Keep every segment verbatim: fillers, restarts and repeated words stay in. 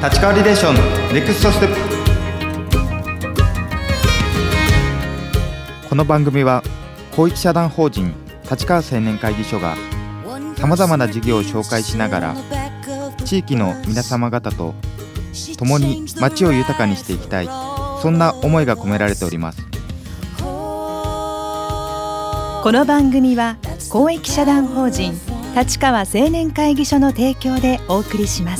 立川リレーションネクストステップ。この番組は公益社団法人立川青年会議所がさまざまな事業を紹介しながら地域の皆様方と共に街を豊かにしていきたい、そんな思いが込められております。 この番組は公益社団法人立川青年会議所の提供でお送りします。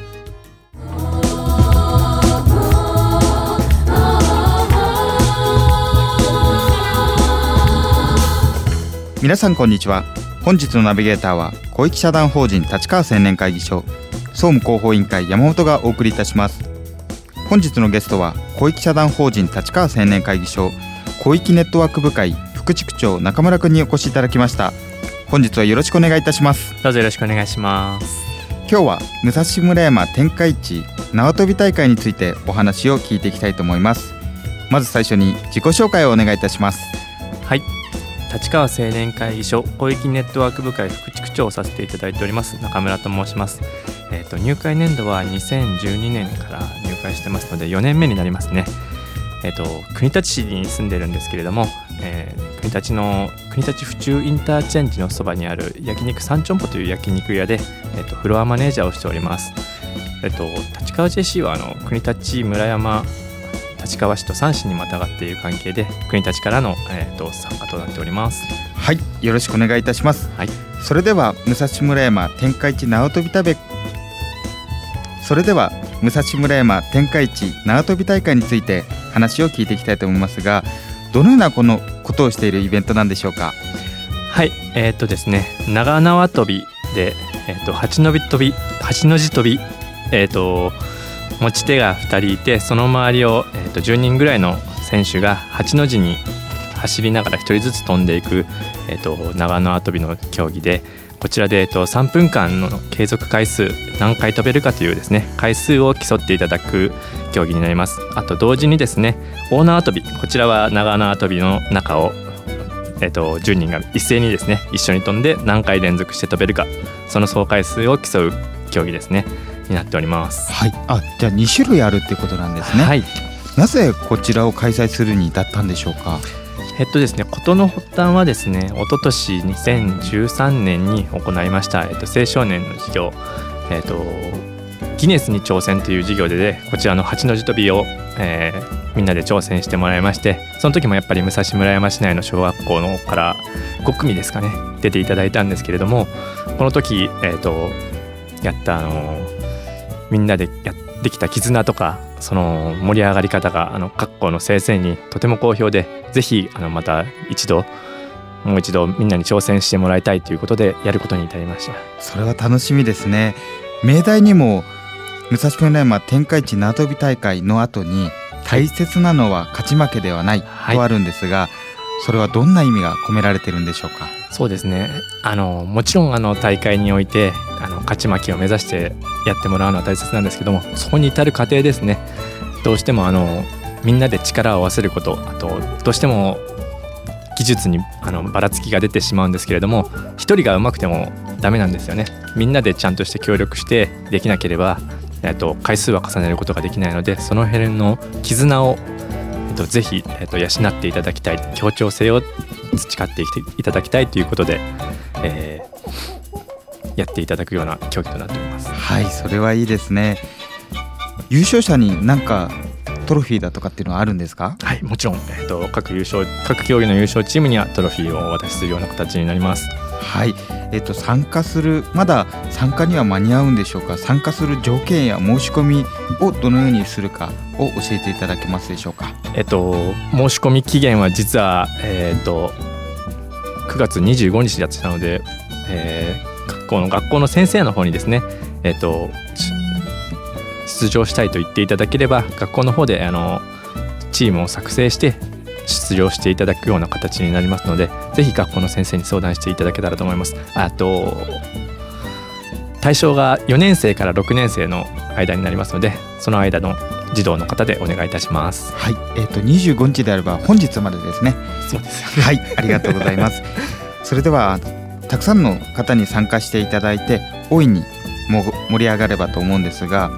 皆さんこんにちは。本日のナビゲーターは公益社団法人立川青年会議所総務広報委員会山本がお送りいたします。本日のゲストは公益社団法人立川青年会議所広域ネットワーク部会副地区長中村くんにお越しいただきました。本日はよろしくお願いいたします。 どうぞよろしくお願いします。 今日は武蔵村山天下一縄跳び大会についてお話を聞いていきたいと思います。まず最初に自己紹介をお願いいたします。 はい、立川青年会議所広域ネットワーク部会副地区長をさせていただいております中村と申します。えーと、入会年度はにせんじゅうにねんから入会してますのでよねんめになりますね。えーと、国立市に住んでるんですけれども、えー、国立の国立府中インターチェンジのそばにある焼肉三丁舗という焼肉屋で、えーと、フロアマネージャーをしております。えーと、立川 ジェーシー はあの国立村山立川市とさん市にまたがっている関係で国立からの、えー、と参加となっております。 はい、よろしくお願いいたします。 はい、 それでは武蔵村山天下一縄跳び大会それでは武蔵村山天下一縄跳び大会について話を聞いていきたいと思いますが、どのようなこのことをしているイベントなんでしょうか。 はい、えー、っとですね長縄跳びで、えー、っと八のび跳び八の字跳び、えー、っと持ち手がふたりいて、その周りを、えー、とじゅうにんぐらいの選手がはちの字に走りながらひとりずつ飛んでいく、えー、と長縄跳びの競技で、こちらで、えー、とさんぷんかんの継続回数何回飛べるかというですね回数を競っていただく競技になります。あと同時にですね大縄跳び、こちらは長縄跳びの中を、えー、とじゅうにんが一斉にですね一緒に飛んで何回連続して飛べるか、その総回数を競う競技ですねになっております。 はい、あ、じゃあにしゅるいあるっていうことなんですね。 はい、 なぜこちらを開催するに至ったんでしょうか。 えっとですね事の発端はですね一昨年にせんじゅうさんねんに行いました、えっと、青少年の授業、えっと、ギネスに挑戦という授業で、ね、こちらの八の字跳びを、えー、みんなで挑戦してもらいまして、その時もやっぱり武蔵村山市内の小学校のからごくみですかね出ていただいたんですけれども、この時、えっと、やったあのみんなでやってきた絆とかその盛り上がり方があの各校の先生にとても好評で、ぜひあのまた一度もう一度みんなに挑戦してもらいたいということでやることに至りました。 それは楽しみですね。命題にも武蔵村山天下一縄跳び大会の後に大切なのは勝ち負けではない、はい、とあるんですが、それはどんな意味が込められているんでしょうか。 そうですね、あのもちろんあの大会においてあの勝ち負けを目指してやってもらうのは大切なんですけども、そこに至る過程ですね、どうしてもあのみんなで力を合わせること、あとどうしても技術にあのばらつきが出てしまうんですけれども、一人が上手くてもダメなんですよね。みんなでちゃんとして協力してできなければ、えっと、回数は重ねることができないので、その辺の絆を、えっと、ぜひ、えっと、養っていただきたい、協調性を培っていただきたいということで、えー、やっていただくような競技となっております。 はい、それはいいですね。優勝者に何かトロフィーだとかっていうのはあるんですか。 はい、もちろん、えー、と各優勝各競技の優勝チームにはトロフィーをお渡しするような形になります。 はい、えー、と参加するまだ参加には間に合うんでしょうか。参加する条件や申し込みをどのようにするかを教えていただけますでしょうか。 えっ、ー、と申し込み期限は実は、えー、とくがつにじゅうごにちだったので、えー、学校の学校の先生の方にですね、えー、と出場したいと言っていただければ、学校の方であのチームを作成して出場していただくような形になりますので、ぜひ学校の先生に相談していただけたらと思います。あと対象がよねんせいからろくねんせいの間になりますので、その間の児童の方でお願いいたします。 はい、えー、とにじゅうごにちであれば本日までですね。 そうですよね。 はい、ありがとうございますそれではたくさんの方に参加していただいて大いにも盛り上がればと思うんですが、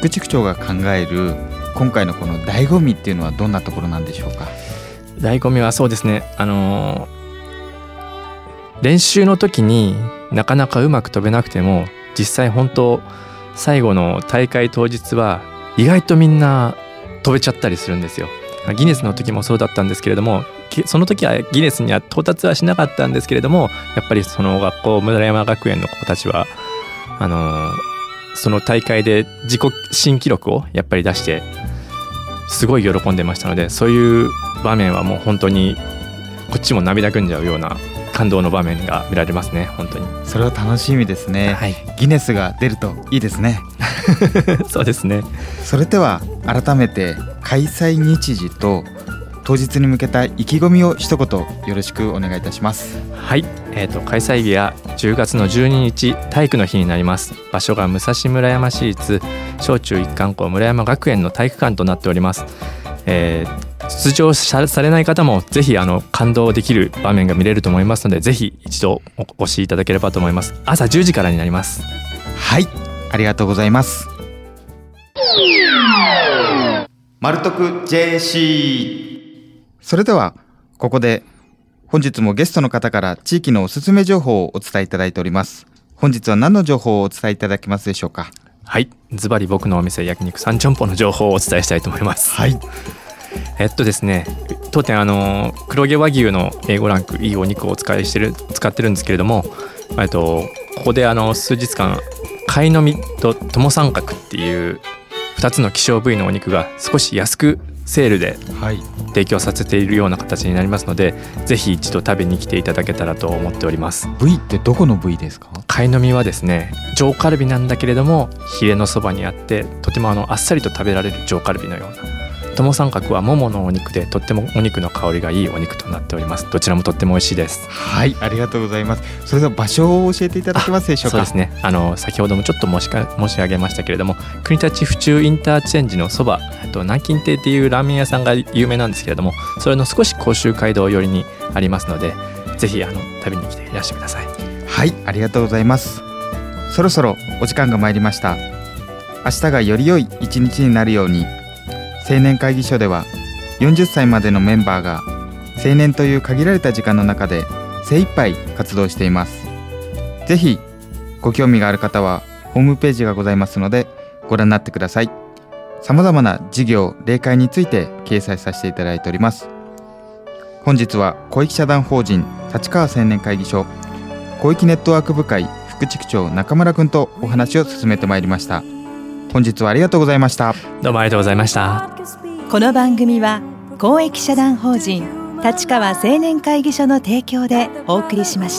副塾長が考える今回のこの醍醐味っていうのはどんなところなんでしょうか？ 醍醐味はそうですね、あのー、練習の時になかなかうまく飛べなくても、実際本当最後の大会当日は意外とみんな飛べちゃったりするんですよ。ギネスの時もそうだったんですけれども、その時はギネスには到達はしなかったんですけれども、やっぱりその学校村山学園の子たちはあのー、その大会で自己新記録をやっぱり出してすごい喜んでましたので、そういう場面はもう本当にこっちも涙ぐんじゃうような感動の場面が見られますね。本当にそれは楽しみですね、はい、ギネスが出るといいですねそうですね。 それでは改めて開催日時と当日に向けた意気込みを一言よろしくお願いいたします。 はい、えーと、開催日はじゅうがつのじゅうににち体育の日になります。場所が武蔵村山市立小中一貫校村山学園の体育館となっております。えー、出場されない方もぜひあの感動できる場面が見れると思いますので、ぜひ一度お越しいただければと思います。朝じゅうじからになります。 はい、ありがとうございます。マルトク ジェーシー。 それではここで本日もゲストの方から地域のおすすめ情報をお伝えいただいております。本日は何の情報をお伝えいただけますでしょうか？ はい、ズバリ僕のお店焼肉三ちょんぽの情報をお伝えしたいと思います。 はい、 えっとですね当店あの黒毛和牛の エーご ランクいいお肉をお使いしてる使ってるんですけれども、えっとここであの数日間貝のみと友三角っていうふたつの希少部位のお肉が少し安くセールで提供させているような形になりますので、ぜひ一度食べに来ていただけたらと思っております。 部位ってどこの部位ですか？ 貝のみはですね上カルビなんだけれどもヒレのそばにあって、とてもあのあっさりと食べられる上カルビのような、友三角はもものお肉でとってもお肉の香りがいいお肉となっております。どちらもとっても美味しいです。 はい、ありがとうございます。それでは場所を教えていただけますでしょうか？ そうですね、あの先ほどもちょっと申しか申し上げましたけれども、国立府中インターチェンジのそば、南京亭っていうラーメン屋さんが有名なんですけれども、それの少し甲州街道寄りにありますので、ぜひあの食べに来ていらしてください。 はい、ありがとうございます。そろそろお時間が参りました。明日がより良い一日になるように、青年会議所ではよんじゅっさいまでのメンバーが青年という限られた時間の中で精一杯活動しています。ぜひご興味がある方はホームページがございますのでご覧になってください。さまざまな事業例会について掲載させていただいております。本日は公益社団法人立川青年会議所公益ネットワーク部会副地区長中村くんとお話を進めてまいりました。本日はありがとうございました。 どうもありがとうございました。 この番組は公益社団法人立川青年会議所の提供でお送りしました。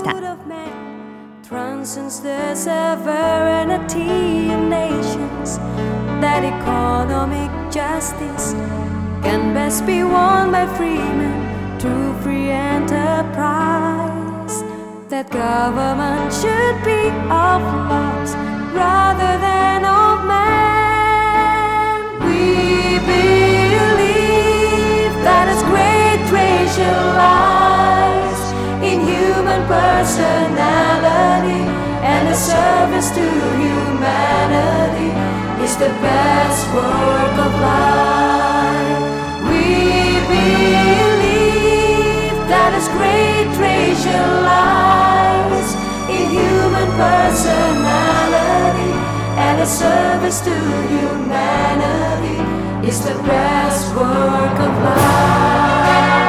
That government should be of laws rather than of man. We believe that His great treasure lies in human personality, and the service to humanity is the best work of life. We believe that His great treasure lies in human personality, and a service to humanity is the best work of life.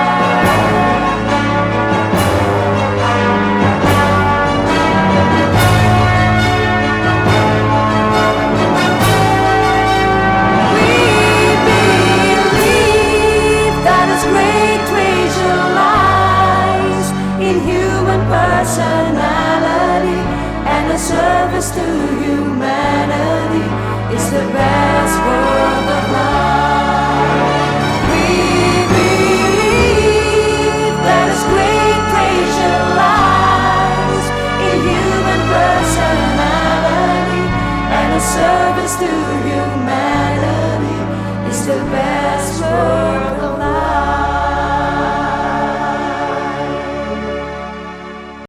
We believe that His great treasure lies in human personality, and the service to humanity is the best work of life.